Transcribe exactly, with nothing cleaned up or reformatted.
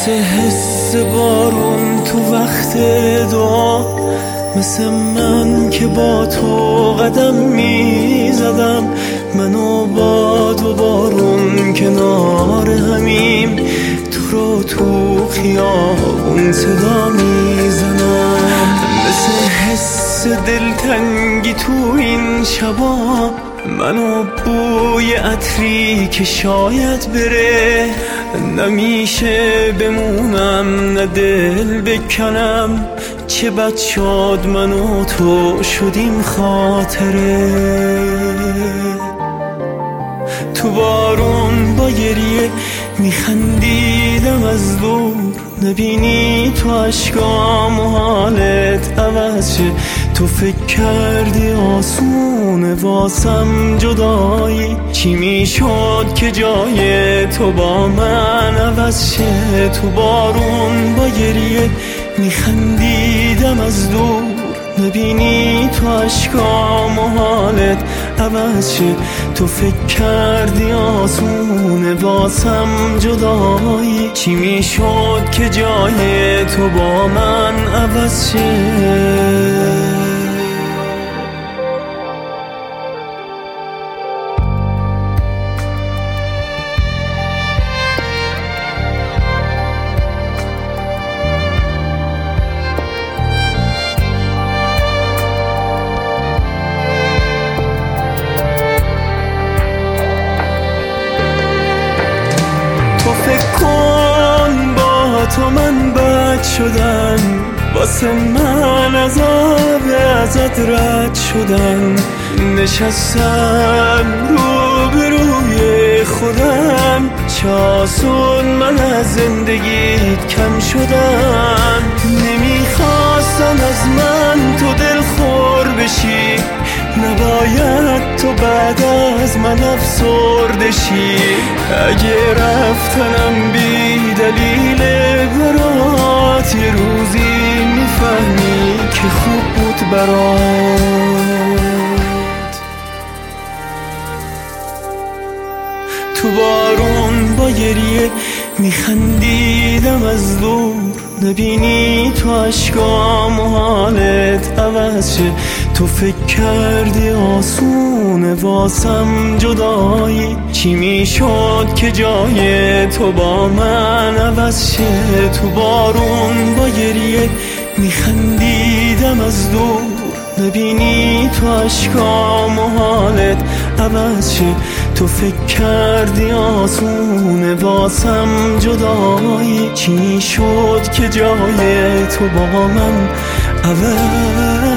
مثل حس بارون تو وقت دعا، مثل من که با تو قدم می زدم. من و باد و بارون کنار همیم، تو رو تو خیابون صدا می زنم. مثل حس دلتنگی تو این شبا، من و بوی عطری که شاید بره. نمیشه بمونم نه دل بکنم، چه بد شد من و تو شدیم خاطره. تو بارون با گریه میخندیدم از دور، نبینی تو عشقام و حالت عوض شه. تو فکر کردی آسونه واسم جدایی، چی میشد که جای تو با من عوض شه. تو بارون با گریه میخندیدم از دور، نبینی تو عشقام و حالت عوض شه. تو فکر کردی آسونه واسم جدایی، چی میشد که جای تو با من عوض شه. تو من بد شدم، واسه من عذاب ازت رد شدم. نشستم رو به روی خودم، چاسون من از زندگیت کم شدم. نمیخواستم از من تو دل خور بشی، نباید تو بعد از من افسرده شی. اگه رفتنم بی دلیل برات، یه روزی میفهمی که خوب بود برات. تو بارون با گریه میخندیدم از دور، نبینی تو عشقام و حالت عوض شه. تو فکر کردی آسونه واسم جدایی، چی میشد که جای تو با من عوض شه. تو بارون با گریه میخندیدم از دور، نبینی تو عشقام و حالت عوض شه. تو فکر کردی آسونه واسم جدایی، چی شد که جای تو با من عوض